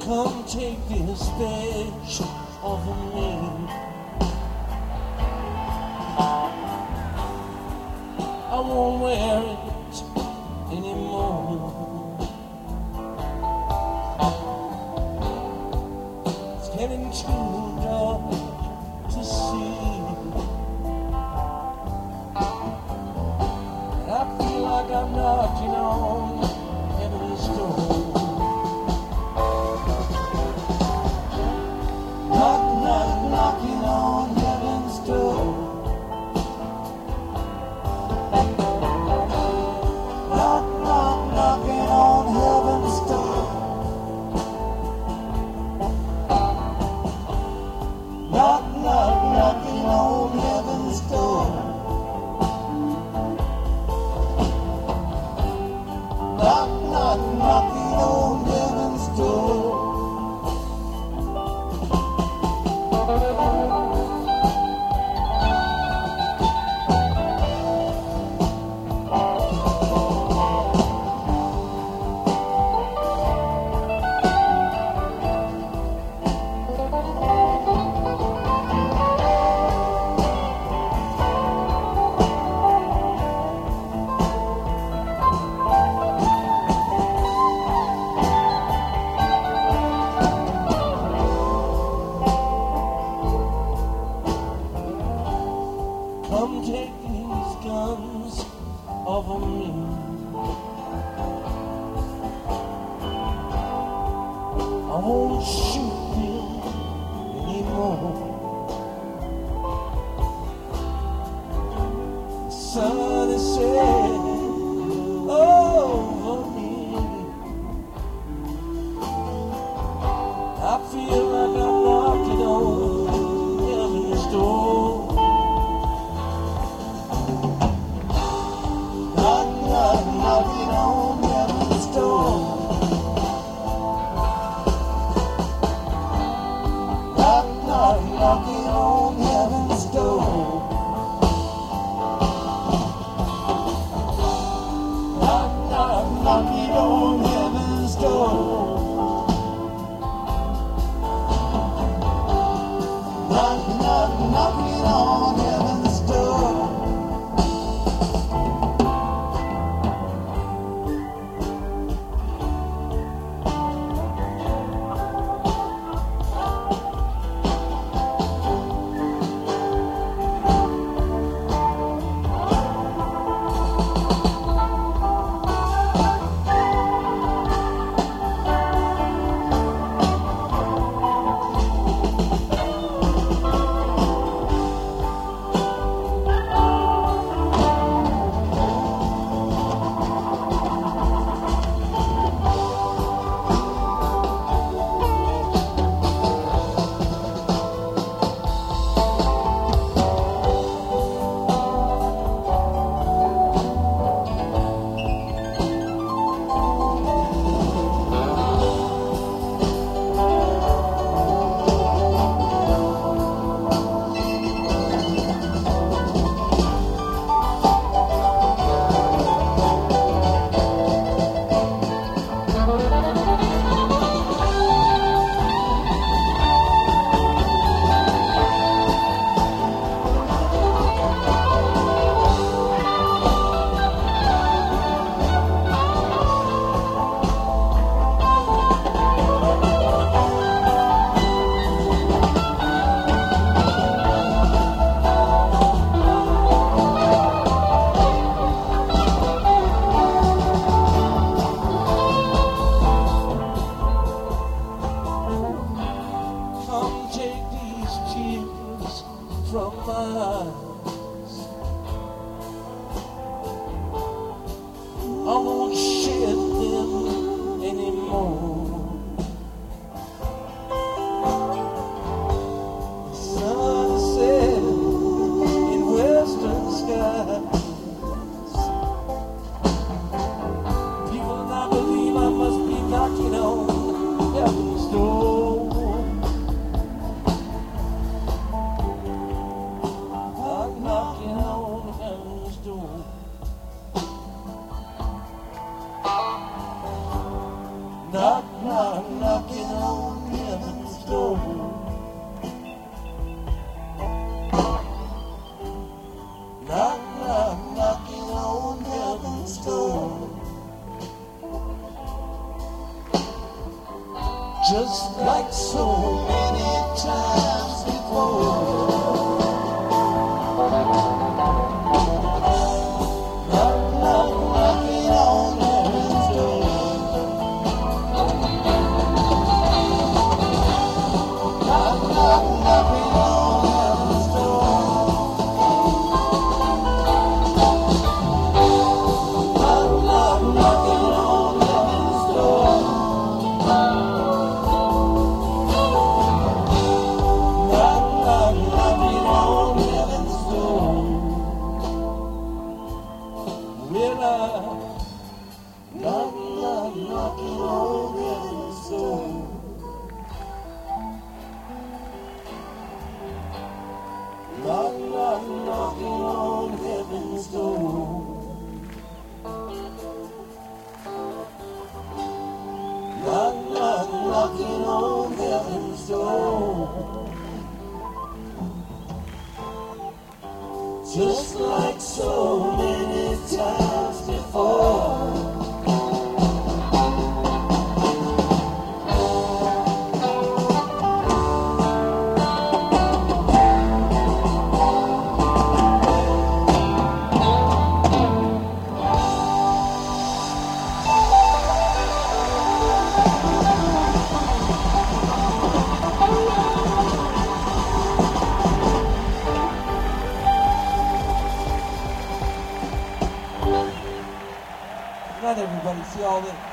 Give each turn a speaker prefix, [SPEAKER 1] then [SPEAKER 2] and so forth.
[SPEAKER 1] Come take this badge off of me. I won't wear it anymore. It's getting too dark to see. And I feel like I'm knocking on heaven's door. Knocking on heaven's door. Knock, knock, knocking on heaven's door. Knock, knock, knocking on heaven's door. Knock, knock, knocking on heaven's door. Come take these guns off of me. I won't shoot them anymore. The sun is setting over me. I feel like I'm knocking on heaven's door. Knocking on heaven's door. Knock, knock, knocking on heaven's door. Knock, knock, knocking on heaven's door. Knock, knock, knocking on heaven's door. Knock, knock, knocking on heaven's door. Just like so many times before. Knock, knock, knocking on heaven's door. Knock, knock, knocking on heaven's door. Knock, knock, knocking on heaven's door. Knock, knock, knocking on heaven's door. Will I knock, knock, knocking on heaven's door. Knock, knock, knocking on heaven's door. Knock, knock, knocking on heaven's door. Just like so many times before. Good night, everybody. See y'all later.